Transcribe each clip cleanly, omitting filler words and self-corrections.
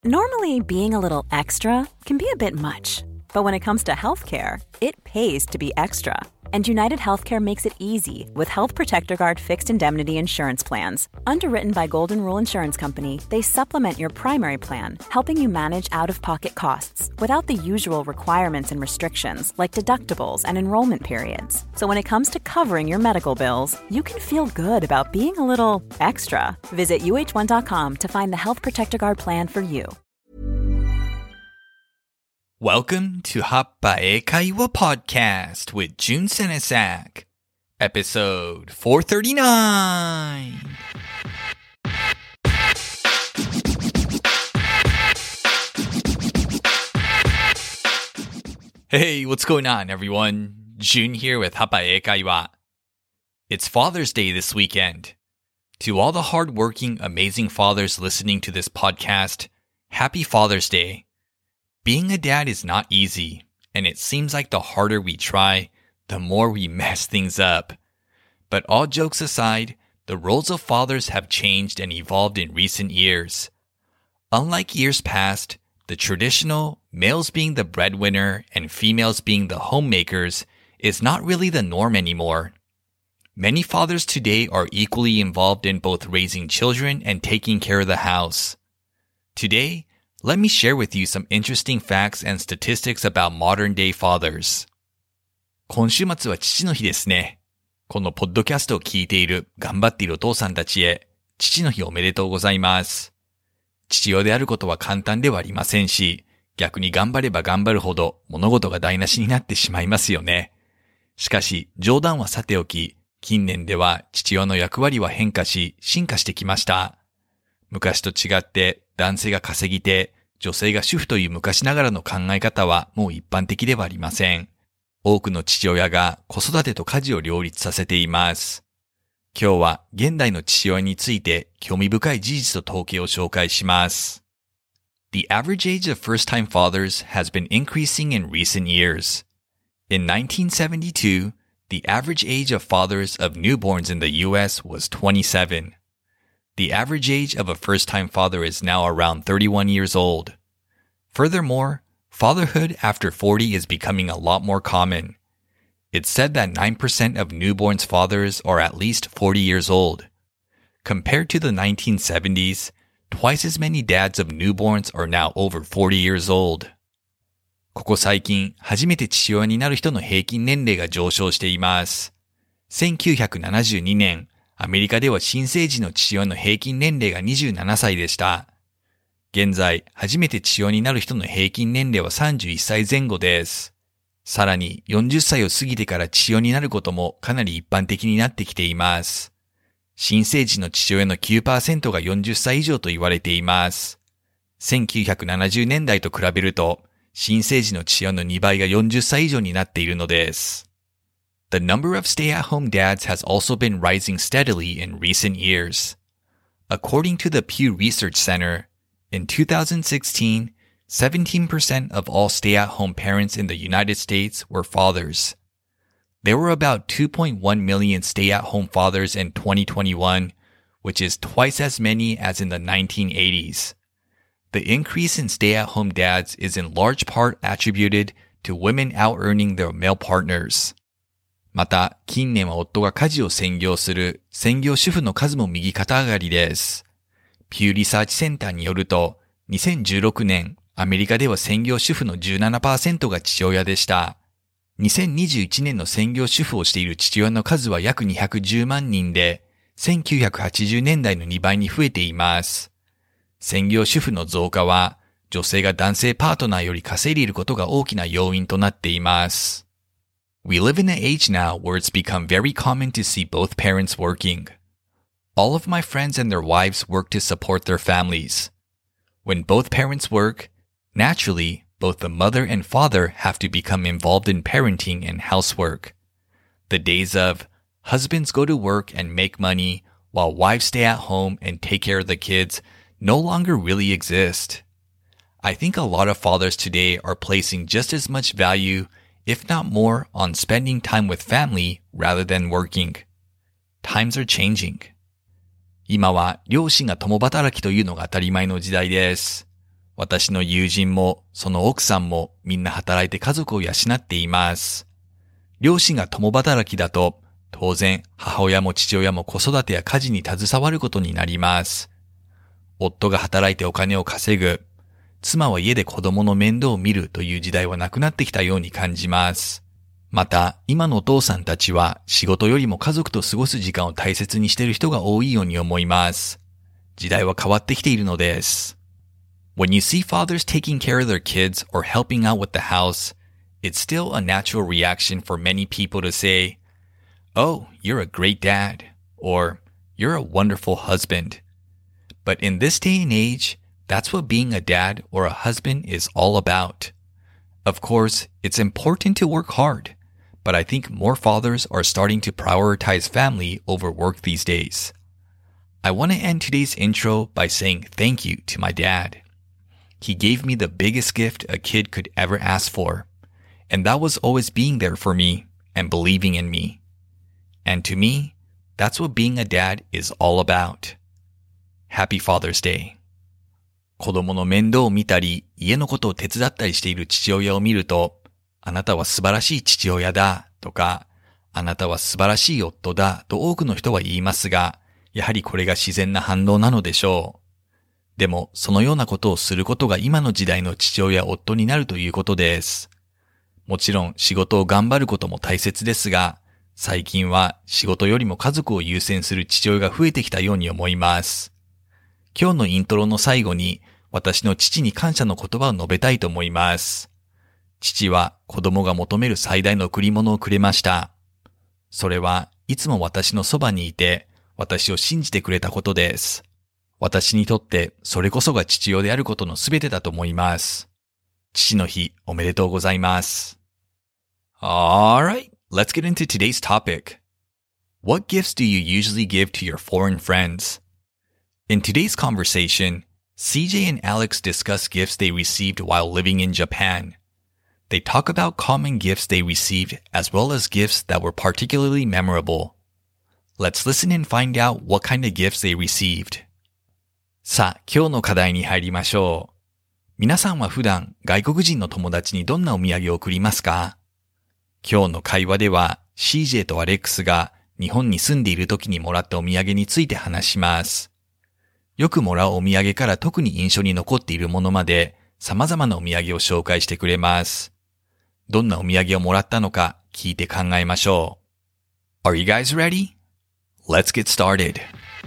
Normally, being a little extra can be a bit much, but when it comes to healthcare, it pays to be extra. And United Healthcare makes it easy with Health Protector Guard fixed indemnity insurance plans. Underwritten by Golden Rule Insurance Company, they supplement your primary plan, helping you manage out-of-pocket costs without the usual requirements and restrictions like deductibles and enrollment periods. So when it comes to covering your medical bills, you can feel good about being a little extra. Visit uh1.com to find the Health Protector Guard plan for you. Welcome to Happa Eikaiwa Podcast with Jun Senesak, episode 439. Hey, what's going on, everyone? Jun here with Happa Eikaiwa. It's Father's Day this weekend. To all the hardworking, amazing fathers listening to this podcast, happy Father's Day. Being a dad is not easy, and it seems like the harder we try, the more we mess things up. But all jokes aside, the roles of fathers have changed and evolved in recent years. Unlike years past, the traditional males being the breadwinner and females being the homemakers is not really the norm anymore. Many fathers today are equally involved in both raising children and taking care of the house. Today, let me share with you some interesting facts and statistics about modern-day fathers. 今週末は父の日ですね。このポッドキャストを聞いている頑張っているお父さんたちへ、父の日おめでとうございます。父親であることは簡単ではありませんし、逆に頑張れば頑張るほど物事が台無しになってしまいますよね。しかし、冗談はさておき、近年では父親の役割は変化し、進化してきました。昔と違って男性が稼ぎ手、女性が主婦という昔ながらの考え方はもう一般的ではありません。多くの父親が子育てと家事を両立させています。今日は現代の父親について興味深い事実と統計を紹介します。The average age of first-time fathers has been increasing in recent years. In 1972, the average age of fathers of newborns in the U.S. was 27. The average age of a first-time father is now around 31 years old. Furthermore, fatherhood after 40 is becoming a lot more common. It's said that 9% of newborns' fathers are at least 40 years old. Compared to the 1970s, twice as many dads of newborns are now over 40 years old. ここ最近、初めて父親になる人の平均年齢が上昇しています。1972年、アメリカでは新生児の父親の平均年齢が27歳でした。現在、初めて父親になる人の平均年齢は31歳前後です。さらに、40歳を過ぎてから父親になることもかなり一般的になってきています。新生児の父親の 9% が40歳以上と言われています。1970年代と比べると、新生児の父親の2倍が40歳以上になっているのです。The number of stay-at-home dads has also been rising steadily in recent years. According to the Pew Research Center, in 2016, 17% of all stay-at-home parents in the United States were fathers. There were about 2.1 million stay-at-home fathers in 2021, which is twice as many as in the 1980s. The increase in stay-at-home dads is in large part attributed to women out-earning their male partners. また、近年は夫が家事を専業する専業主婦の数も右肩上がりです。ピューリサーチセンターによると、2016年、アメリカでは専業主婦の 17% が父親でした。2021年の専業主婦をしている父親の数は約210万人で、1980年代の2倍に増えています。専業主婦の増加は、女性が男性パートナーより稼いでいることが大きな要因となっています。We live in an age now where it's become very common to see both parents working. All of my friends and their wives work to support their families. When both parents work, naturally, both the mother and father have to become involved in parenting and housework. The days of husbands go to work and make money while wives stay at home and take care of the kids no longer really exist. I think a lot of fathers today are placing just as much value, if not more, on spending time with family rather than working. Times are changing. 今は両親が共働きというのが当たり前の時代です。 私の友人もその奥さんもみんな働いて家族を養っています。両親が共働きだと、当然母親も父親も子育てや家事に携わることになります。夫が働いてお金を稼ぐ、妻は家で子供の面倒を見るという時代はなくなってきたように感じます。また、今のお父さんたちは仕事よりも家族と過ごす時間を大切にしている人が多いように思います。時代は変わってきているのです。When you see fathers taking care of their kids or helping out with the house, it's still a natural reaction for many people to say, "Oh, you're a great dad," or "You're a wonderful husband." But in this day and age, that's what being a dad or a husband is all about. Of course, it's important to work hard, but I think more fathers are starting to prioritize family over work these days. I want to end today's intro by saying thank you to my dad. He gave me the biggest gift a kid could ever ask for, and that was always being there for me and believing in me. And to me, that's what being a dad is all about. Happy Father's Day. 子供の面倒を見たり、家のことを手伝ったりしている父親を見ると、あなたは素晴らしい父親だとか、あなたは素晴らしい夫だと多くの人は言いますが、やはりこれが自然な反応なのでしょう。でも、そのようなことをすることが今の時代の父親夫になるということです。もちろん仕事を頑張ることも大切ですが、最近は仕事よりも家族を優先する父親が増えてきたように思います。今日のイントロの最後に私の父に感謝の言葉を述べたいと思います。父は子供が求める最大の贈り物をくれました。それはいつも私のそばにいて私を信じてくれたことです。私にとってそれこそが父親であることのすべてだと思います。父の日おめでとうございます。Alright, let's get into today's topic. What gifts do you usually give to your foreign friends? In today's conversation, CJ and Alex discuss gifts they received while living in Japan. They talk about common gifts they received as well as gifts that were particularly memorable. Let's listen and find out what kind of gifts they received. さあ、今日の課題に入りましょう。皆さんは普段外国人の友達にどんなお土産を送りますか？今日の会話では CJ とアレックスが日本に住んでいる時にもらったお土産について話します。よくもらうお土産から特に印象に残っているものまで様々なお土産を紹介してくれます。どんなお土産をもらったのか聞いて考えましょう。Are you guys ready? Let's get started.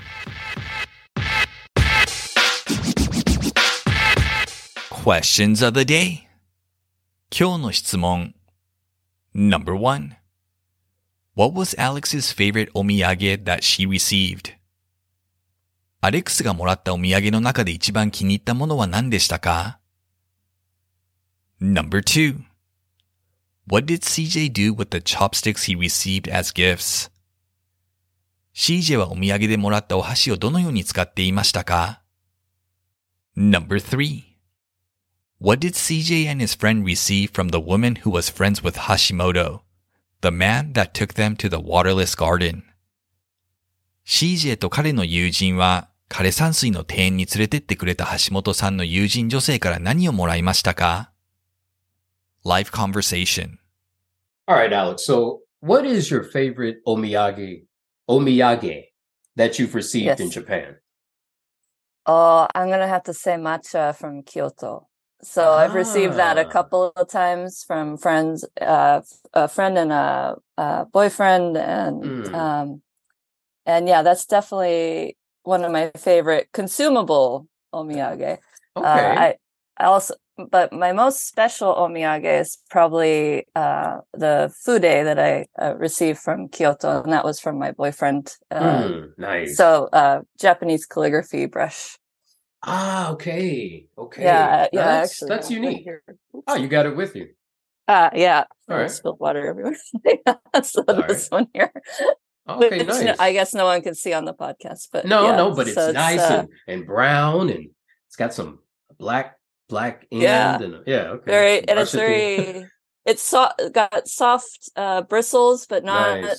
Questions of the day. 今日の質問。Number 1. What was Alex's favorite お土産 that she received? アレックスがもらったお土産の中で一番気に入ったものは何でしたか？ Number 2. What did CJ do with the chopsticks he received as gifts? CJ はお土産でもらったお箸をどのように使っていましたか？ Number 3. What did CJ and his friend receive from the woman who was friends with Hashimoto, the man that took them to the waterless garden? CJ と彼の友人は枯山水の庭園に連れてってくれた橋本さんの友人女性から何をもらいましたか？ Live conversation. All right, Alex. So what is your favorite omiyage that you've received in Japan? Oh, I'm going to have to say matcha from Kyoto. So I've received that a couple of times from friends, a friend and a boyfriend. And yeah, that's definitely one of my favorite consumable omiyage. Okay. But my most special omiyage is probably the fude that I received from Kyoto, and that was from my boyfriend. Nice. So Japanese calligraphy brush. Ah, okay. Yeah, That's actually, unique. Oops. Oh, you got it with you. Yeah. All right. I spilled water everywhere. So All this one here. Okay, Which nice. I guess no one can see on the podcast, but No, but so it's nice and brown, and it's got some black end. Yeah. And okay. It's got soft bristles, but not nice.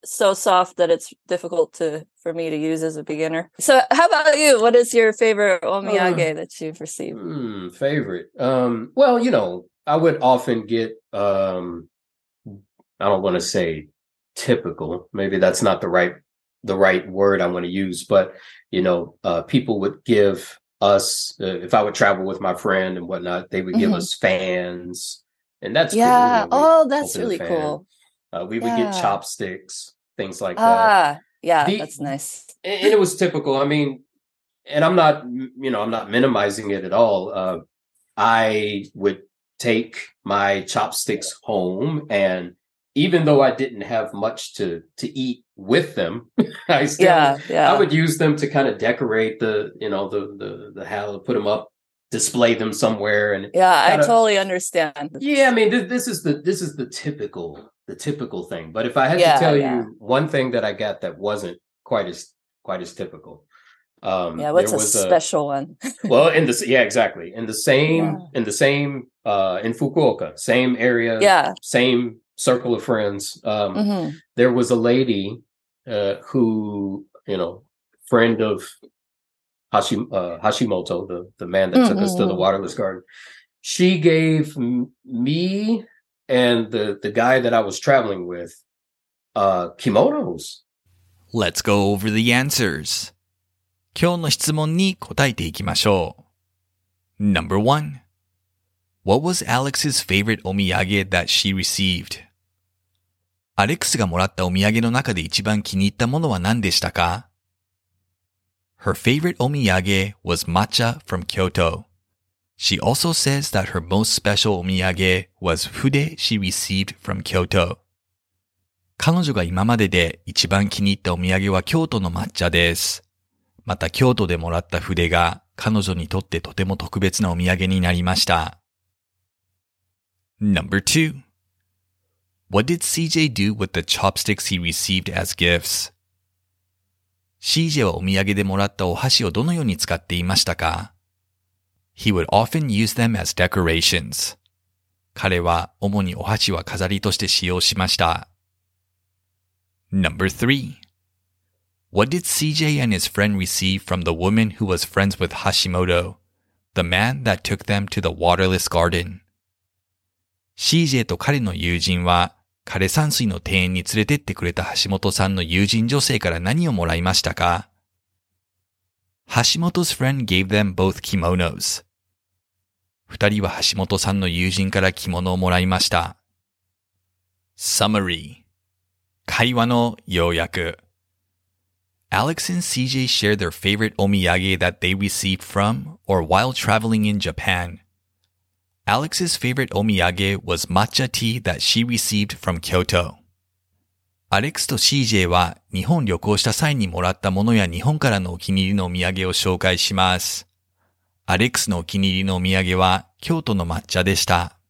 so soft that it's difficult for me to use as a beginner. So how about you? What is your favorite omiyage that you've received? Favorite. Well, I would often get, I don't want to say typical. Maybe that's not the right word I want to use, but, people would give us, if I would travel with my friend and whatnot, they would give us fans, and that's cool. That's really cool. We would get chopsticks, things like that. That's nice. And it was typical. I mean, and I'm not minimizing it at all. I would take my chopsticks home, and even though I didn't have much to eat with them, I would use them to kind of decorate the house, put them up, display them somewhere, and I totally understand. Yeah, I mean, this is the typical thing. But if I had to tell you one thing that I got that wasn't quite as typical. What's a special one? Well, exactly. In Fukuoka, same area, same circle of friends. There was a lady who, friend of Hashimoto, the man that took us to the waterless garden. She gave me and the guy that I was traveling with kimonos. Let's go over the answers. 今日の質問に答えていきましょう。Number 1. What was Alex's favorite omiyage that she received? アレックスがもらったお土産の中で一番気に入ったものは何でしたか? Her favorite omiyage was matcha from Kyoto. She also says that her most special omiyage was fude she received from Kyoto. 彼女が今までで一番気に入ったお土産は京都の抹茶です。また京都でもらった筆が彼女にとってとても特別なお土産になりました。Number 2. What did CJ do with the chopsticks he received as gifts? CJ はお土産でもらったお箸をどのように使っていましたか? He would often use them as decorations. 彼は主にお箸は飾りとして使用しました。Number 3. What did CJ and his friend receive from the woman who was friends with Hashimoto, the man that took them to the waterless garden? CJ と彼の友人は枯山水の庭園に連れてってくれた橋本さんの友人女性から何をもらいましたか? Hashimoto's friend gave them both kimonos. 二人は橋本さんの友人から着物をもらいました。Summary. 会話の要約。Alex and CJ share their favorite omiyage that they received from or while traveling in Japan. Alex's favorite omiyage was matcha tea that she received from Kyoto. アレックスと CJ は日本旅行した際にもらったものや日本からのお気に入りのお土産を紹介します。アレックスのお気に入りのお土産は京都の抹茶でした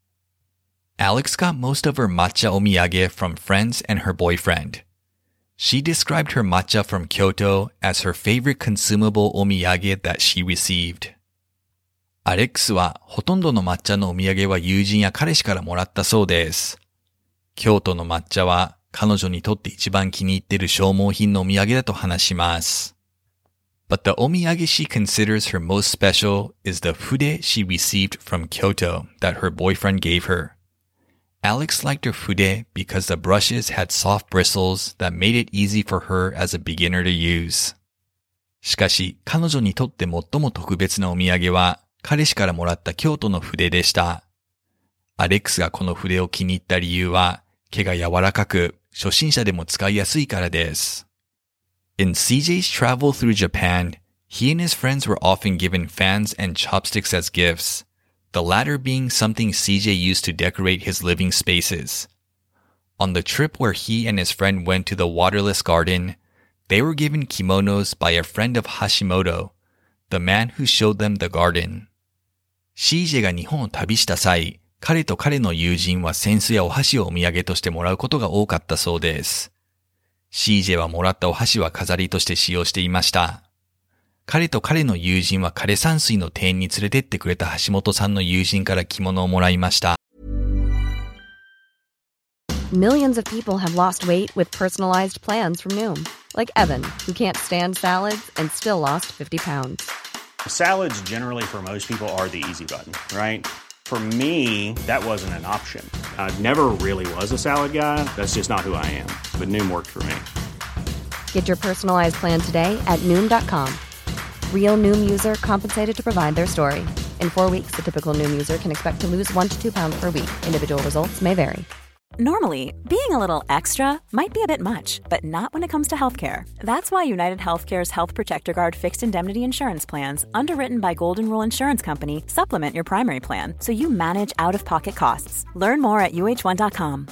。Alex got most of her matcha omiyage from friends and her boyfriend. She described her matcha from Kyoto as her favorite consumable omiyage that she received. アレックスはほとんどの抹茶のお土産は友人や彼氏からもらったそうです。京都の抹茶は彼女にとって一番気に入っている消耗品のお土産だと話します。But the omiyage she considers her most special is the fude she received from Kyoto that her boyfriend gave her. Alex liked her fude because the brushes had soft bristles that made it easy for her as a beginner to use. しかし、彼女にとって最も特別なお土産は、彼氏からもらった京都の筆でした。アレックスがこの筆を気に入った理由は、毛が柔らかく、初心者でも使いやすいからです。In CJ's travel through Japan, he and his friends were often given fans and chopsticks as gifts, the latter being something CJ used to decorate his living spaces. On the trip where he and his friend went to the waterless garden, they were given kimonos by a friend of Hashimoto, the man who showed them the garden. CJ が日本を旅した際、彼と彼の友人は扇子やお箸をお土産としてもらうことが多かったそうです。CJ はもらったお箸は飾りとして使用していました。彼と彼の友人は枯山水の庭園に連れてってくれた橋本さんの友人から着物をもらいました。 Millions of people have lost weight with personalized plans from Noom. Like Evan, who can't stand salads and still lost 50 pounds. Salads generally for most people are the easy button, right? For me, that wasn't an option. I never really was a salad guy. That's just not who I am. But Noom worked for me. Get your personalized plan today at Noom.com. Real Noom user compensated to provide their story. In 4 weeks, the typical Noom user can expect to lose 1 to 2 pounds per week. Individual results may vary. Normally, being a little extra might be a bit much, but not when it comes to healthcare. That's why United Healthcare's Health Protector Guard fixed indemnity insurance plans, underwritten by Golden Rule Insurance Company, supplement your primary plan so you manage out-of-pocket costs. Learn more at uh1.com.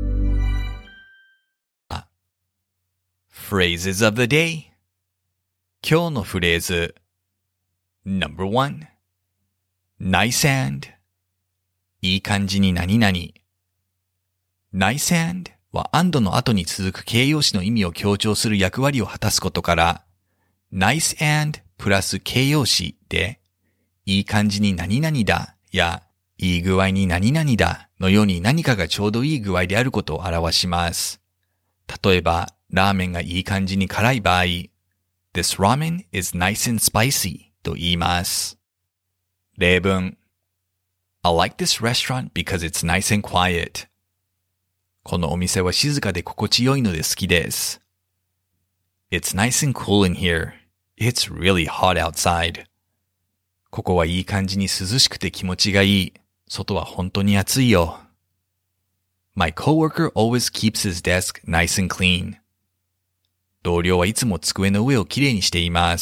Phrases of the day. 今日のフレーズ No.1 Nice and いい感じに何々。Nice and は and の後に続く形容詞の意味を強調する役割を果たすことから、Nice and プラス形容詞で、いい感じに何々だや、いい具合に何々だのように何かがちょうどいい具合であることを表します。例えば、ラーメンがいい感じに辛い場合、This ramen is nice and spicy と言います。例文 I like this restaurant because it's nice and quiet. このお店は静かで心地よいので好きです。It's nice and cool in here. It's really hot outside. ここはいい感じに涼しくて気持ちがいい。外は本当に暑いよ。My coworker always keeps his desk nice and clean. 同僚はいつも机の上をきれいにしています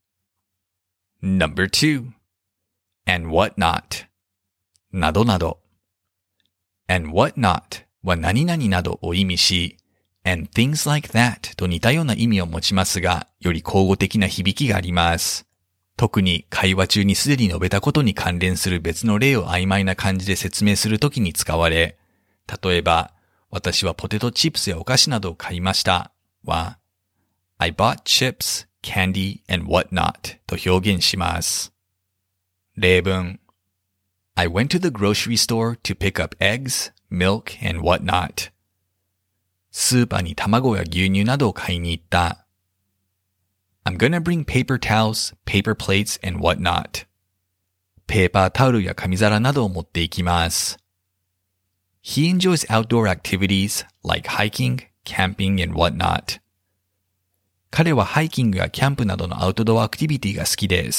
。No.2 And what not などなど And what not は何々などを意味し And things like that と似たような意味を持ちますが、より口語的な響きがあります。特に会話中にすでに述べたことに関連する別の例を曖昧な感じで説明するときに使われ、例えば、私はポテトチップスやお菓子などを買いましたは、I bought chips, candy, and whatnot と表現します。例文 I went to the grocery store to pick up eggs, milk, and whatnot. スーパーに卵や牛乳などを買いに行った。I'm gonna bring paper towels, paper plates, and whatnot. ペーパータオルや紙皿などを持っていきます。He enjoys outdoor activities like hiking, camping, and whatnot. 彼はハイキングやキャンプなどのアウトドアアクティビティが好きです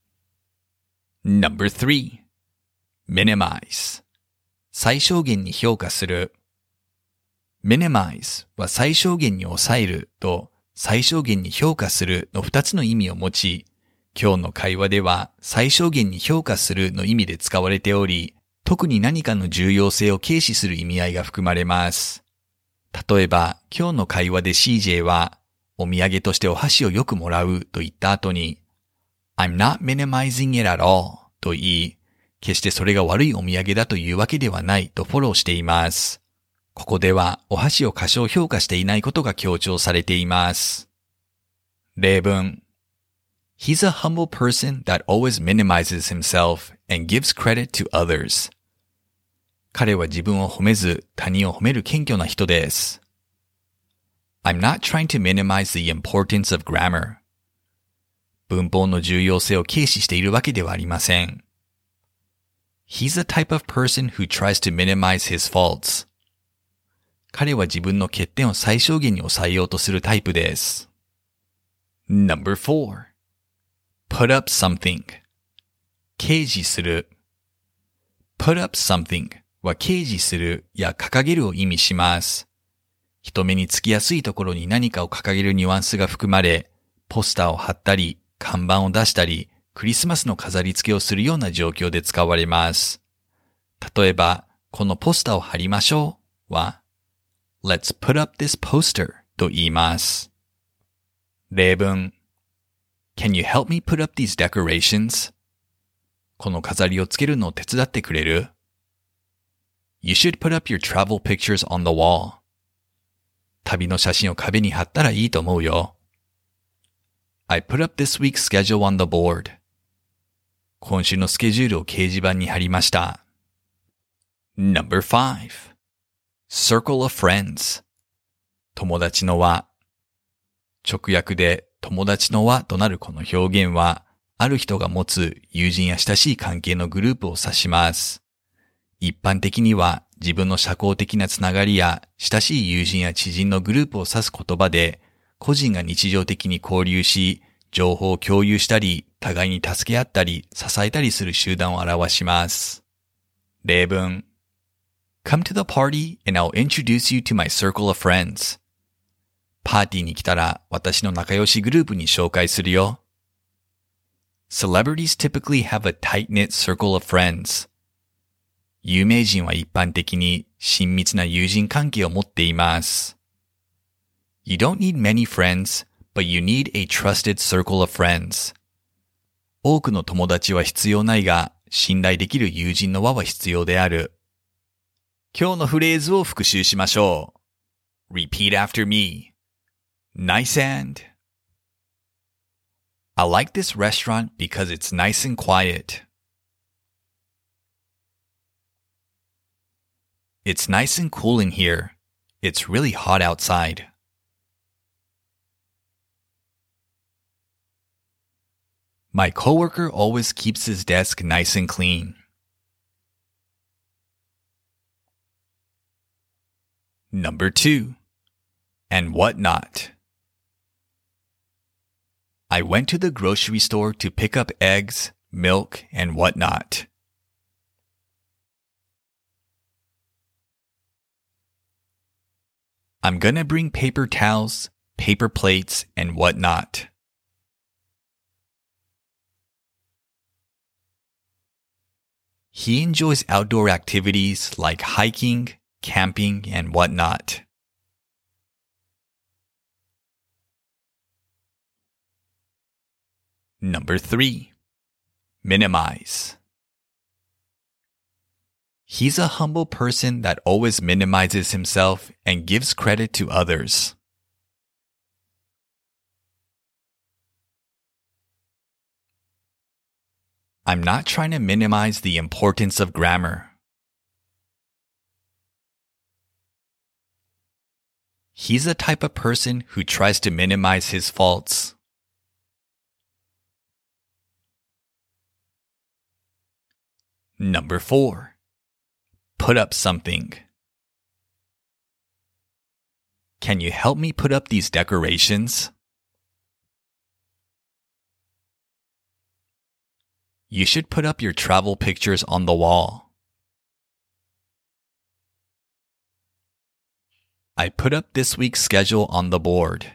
。No.3 Minimize 最小限に評価する。Minimize は最小限に抑えると最小限に評価するの2つの意味を持ち、今日の会話では最小限に評価するの意味で使われており、特に何かの重要性を軽視する意味合いが含まれます。例えば、今日の会話で CJ は、お土産としてお箸をよくもらうと言った後に、I'm not minimizing it at all と言い、決してそれが悪いお土産だというわけではないとフォローしています。ここではお箸を過小評価していないことが強調されています。例文 He's a humble person that always minimizes himself and gives credit to others. 彼は自分を褒めず他人を褒める謙虚な人です。I'm not trying to minimize the importance of grammar. 文法の重要性を軽視しているわけではありません。He's the type of person who tries to minimize his faults. 彼は自分の欠点を最小限に抑えようとするタイプです。No.4 Put up something 掲示する。Put up something は掲示するや掲げるを意味します。人目につきやすいところに何かを掲げるニュアンスが含まれ、ポスターを貼ったり、看板を出したり、クリスマスの飾り付けをするような状況で使われます。例えば、このポスターを貼りましょうは、Let's put up this poster と言います。例文 Can you help me put up these decorations? この飾りをつけるのを手伝ってくれる？ You should put up your travel pictures on the wall. 旅の写真を壁に貼ったらいいと思うよ。I put up this week's schedule on the board. 今週のスケジュールを掲示板に貼りました。No.5 Circle of friends 友達の輪直訳で友達の輪となるこの表現はある人が持つ友人や親しい関係のグループを指します。一般的には自分の社交的なつながりや親しい友人や知人のグループを指す言葉で個人が日常的に交流し情報を共有したり互いに助け合ったり支えたりする集団を表します。例文 Come to the party and I'll introduce you to my circle of friends. パーティーに来たら私の仲良しグループに紹介するよ。Celebrities typically have a tight-knit circle of friends. 有名人は一般的に親密な友人関係を持っています。You don't need many friends, but you need a trusted circle of friends. 多くの友達は必要ないが、信頼できる友人の輪は必要である。今日のフレーズを復習しましょう。Repeat after me. Nice and...I like this restaurant because it's nice and quiet. It's nice and cool in here. It's really hot outside. My coworker always keeps his desk nice and clean. Number 2. And whatnot.I went to the grocery store to pick up eggs, milk, and whatnot. I'm gonna bring paper towels, paper plates, and whatnot. He enjoys outdoor activities like hiking, camping, and whatnot.Number 3. Minimize. He's a humble person that always minimizes himself and gives credit to others. I'm not trying to minimize the importance of grammar. He's the type of person who tries to minimize his faults.Number 4. Put up something. Can you help me put up these decorations? You should put up your travel pictures on the wall. I put up this week's schedule on the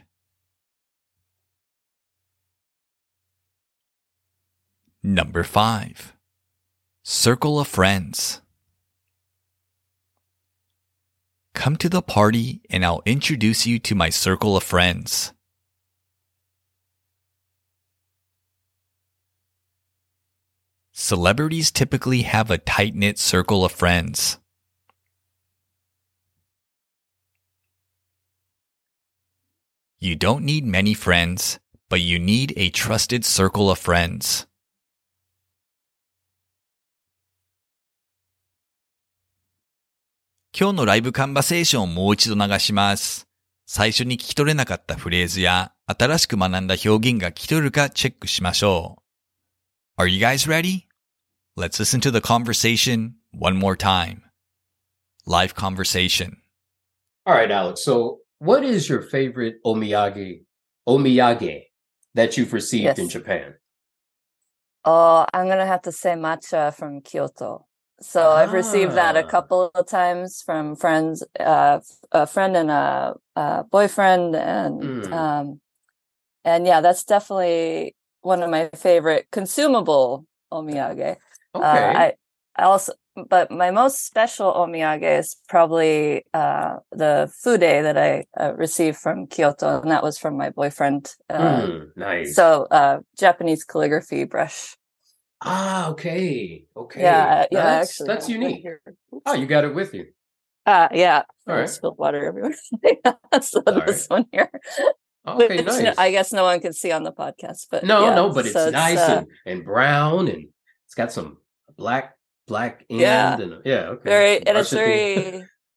board.Number 5. Circle of friends. Come to the party and I'll introduce you to my circle of friends. Celebrities typically have a tight-knit circle of friends. You don't need many friends, but you need a trusted circle of friends.今日のライブカンバセーションをもう一度流します。最初に聞き取れなかったフレーズや新しく学んだ表現が聞き取れるかチェックしましょう。Are you guys ready? Let's listen to the conversation one more time. Live conversation. All right, Alex. So what is your favorite omiyage that you've received in Japan? Oh, I'm going to have to say matcha from Kyoto.So I've received that a couple of times from friends, a friend and a boyfriend, and yeah, that's definitely one of my favorite consumable omiyage. Okay. But my most special omiyage is probably the fude that I received from Kyoto, and that was from my boyfriend. Nice. So Japanese calligraphy brush.Ah, okay. Yeah, actually. That's unique. Oh, you got it with you. Yeah. All right. Spilled water everywhere. So this one here. Okay, nice. I guess no one can see on the podcast, but no, but it's nice and brown, and it's got some black end, and okay. And it's very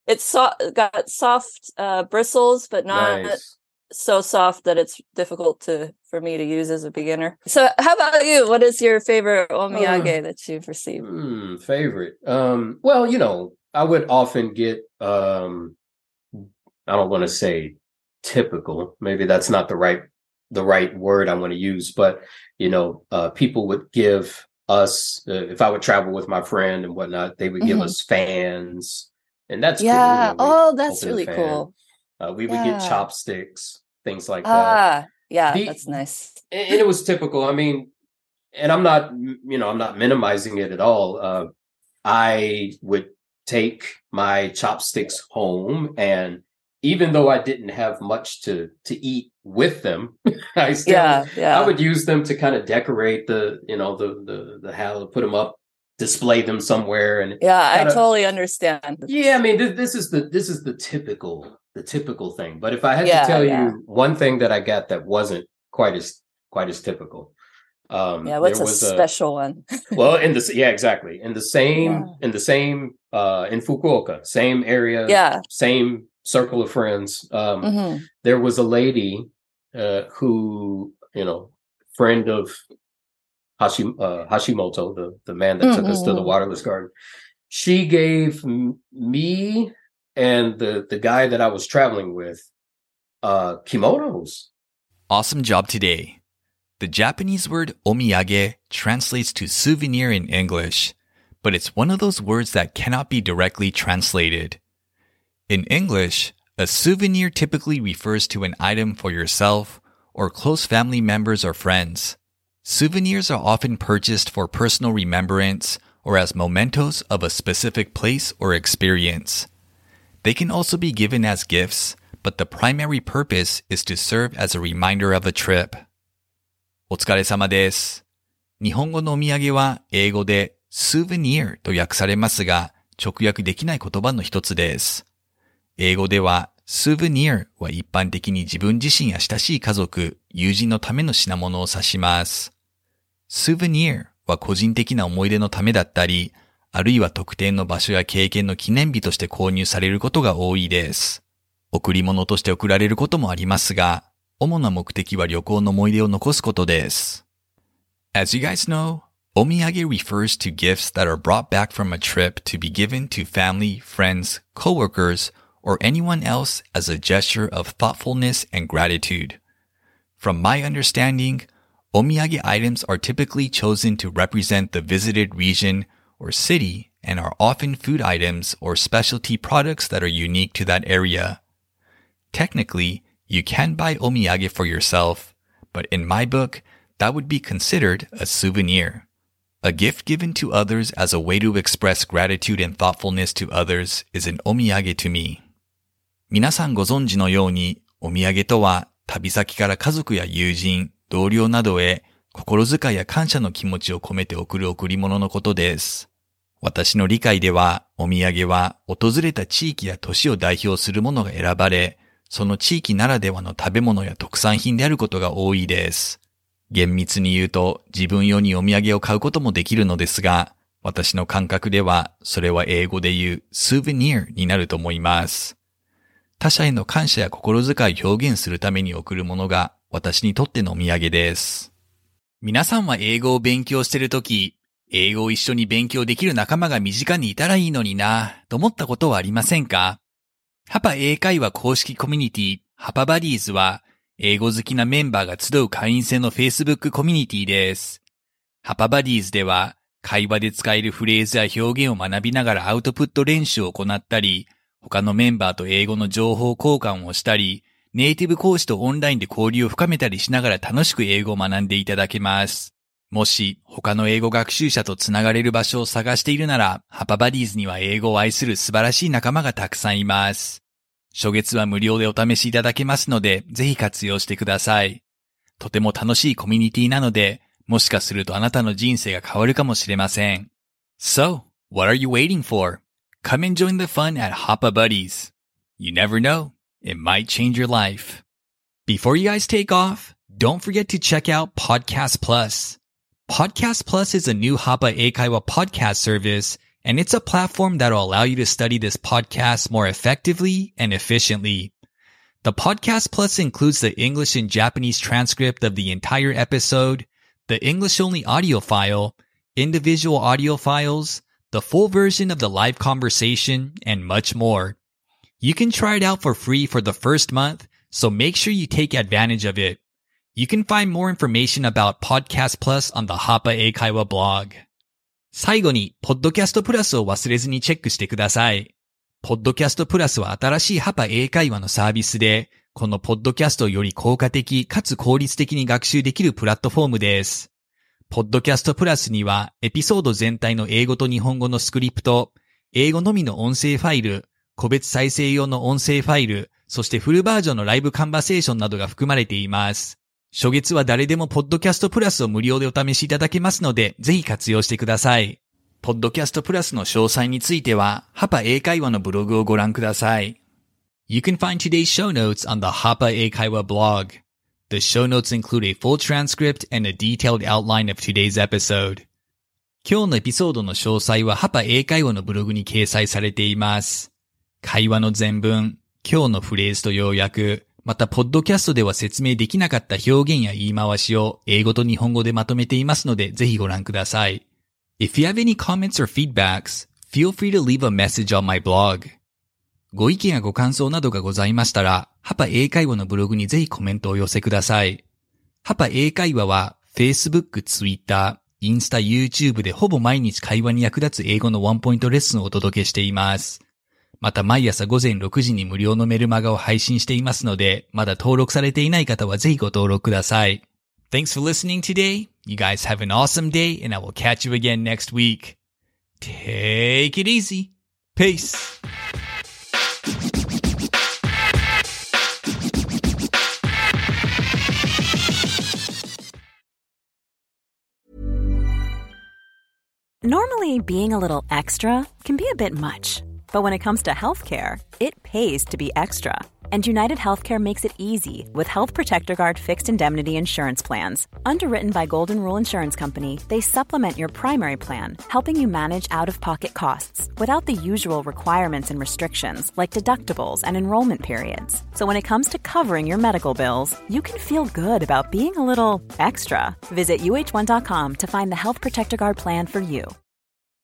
It's got soft bristles, but not so soft that it's difficult for me to use as a beginner. So how about you? What is your favorite omiyage that you've received? Favorite? Well, I would often get, I don't want to say typical. Maybe that's not the right word I want to use, but, people would give us, if I would travel with my friend and whatnot, they would give us fans. And that's cool. That's really cool. We would get chopsticks, things like that. That's nice. And it was typical. I mean, and I'm not minimizing it at all. I would take my chopsticks home, and even though I didn't have much to eat with them, I would use them to kind of decorate the house, put them up, display them somewhere, and I totally understand. Yeah, I mean, this is the typical thing. But if I had to tell you one thing that I got that wasn't quite as typical, what's a special one? Well, exactly in Fukuoka, same area, same circle of friends. There was a lady who, friend of Hashimoto, the man that took us to the Waterless Garden. She gave me and the guy that I was traveling with kimonos. Awesome job today. The Japanese word omiyage translates to souvenir in English, but it's one of those words that cannot be directly translated. In English, a souvenir typically refers to an item for yourself or close family members or friends. Souvenirs are often purchased for personal remembrance or as mementos of a specific place or experience. They can also be given as gifts, but the primary purpose is to serve as a reminder of a trip. お疲れ様です。日本語のお土産は英語で souvenir と訳されますが、直訳できない言葉の一つです。英語では souvenir は一般的に自分自身や親しい家族、友人のための品物を指します。souvenir は個人的な思い出のためだったり、あるいは特定の場所や経験の記念日として購入されることが多いです。贈り物として贈られることもありますが、主な目的は旅行の思い出を残すことです。As you guys know, omiyage refers to gifts that are brought back from a trip to be given to family, friends, coworkers, or anyone else as a gesture of thoughtfulness and gratitude. From my understanding, omiyage items are typically chosen to represent the visited region or city and are often food items or specialty products that are unique to that area. Technically, you can buy omiyage for yourself, but in my book, that would be considered a souvenir. A gift given to others as a way to express gratitude and thoughtfulness to others is an omiyage to me. 皆さんご存知のように、お土産とは旅先から家族や友人、同僚などへ心遣いや感謝の気持ちを込めて贈る贈り物のことです。私の理解では、お土産は訪れた地域や都市を代表するものが選ばれ、その地域ならではの食べ物や特産品であることが多いです。厳密に言うと自分用にお土産を買うこともできるのですが、私の感覚ではそれは英語で言う souvenir になると思います。他者への感謝や心遣いを表現するために贈るものが私にとってのお土産です。皆さんは英語を勉強しているとき、英語を一緒に勉強できる仲間が身近にいたらいいのになと思ったことはありませんか？ハパ英会話公式コミュニティハパバディーズは英語好きなメンバーが集う会員制の Facebook コミュニティです。ハパバディーズでは会話で使えるフレーズや表現を学びながらアウトプット練習を行ったり、他のメンバーと英語の情報交換をしたり、ネイティブ講師とオンラインで交流を深めたりしながら楽しく英語を学んでいただけます。もし他の英語学習者とつながれる場所を探しているなら、ハパバディーズには英語を愛する素晴らしい仲間がたくさんいます。初月は無料でお試しいただけますので、ぜひ活用してください。とても楽しいコミュニティなので、もしかするとあなたの人生が変わるかもしれません。So, what are you waiting for? Come and join the fun at Hapa Buddies. You never know, it might change your life. Before you guys take off, don't forget to check out Podcast Plus. Podcast Plus is a new Hapa Eikaiwa podcast service, and it's a platform that will allow you to study this podcast more effectively and efficiently. The Podcast Plus includes the English and Japanese transcript of the entire episode, the English-only audio file, individual audio files, the full version of the live conversation, and much more. You can try it out for free for the first month, so make sure you take advantage of it. You can find more information about Podcast Plus on the Hapa Eikaiwa blog. 最後に、ポッドキャストプラスを忘れずにチェックしてください。ポッドキャストプラスは新しいハパ英会話のサービスで、このポッドキャストをより効果的かつ効率的に学習できるプラットフォームです。ポッドキャストプラスには、エピソード全体の英語と日本語のスクリプト、英語のみの音声ファイル、個別再生用の音声ファイル、そしてフルバージョンのライブカンバセーションなどが含まれています。初月は誰でもポッドキャストプラスを無料でお試しいただけますので、ぜひ活用してください。ポッドキャストプラスの詳細については、ハパ英会話のブログをご覧ください。You can find today's show notes on the Hapa Eikaiwa blog. The show notes include a full transcript and a detailed outline of today's episode. 今日のエピソードの詳細はハパ英会話のブログに掲載されています。会話の全文、今日のフレーズと要約、またポッドキャストでは説明できなかった表現や言い回しを英語と日本語でまとめていますので、ぜひご覧ください。If you have any comments or feedbacks, feel free to leave a message on my blog. ご意見やご感想などがございましたら、ハパ英会話のブログにぜひコメントをお寄せください。ハパ英会話は Facebook、Twitter、インスタ、YouTube でほぼ毎日会話に役立つ英語のワンポイントレッスンをお届けしています。また毎朝午前6時に無料のメルマガを配信していますので、まだ登録されていない方はぜひご登録ください。Thanks for listening today. You guys have an awesome day, and I will catch you again next week. Take it easy. Peace. Normally, being a little extra can be a bit much. But when it comes to healthcare, it pays to be extra. And United Healthcare makes it easy with Health Protector Guard fixed indemnity insurance plans. Underwritten by Golden Rule Insurance Company, they supplement your primary plan, helping you manage out-of-pocket costs without the usual requirements and restrictions like deductibles and enrollment periods. So when it comes to covering your medical bills, you can feel good about being a little extra. Visit uh1.com to find the Health Protector Guard plan for you.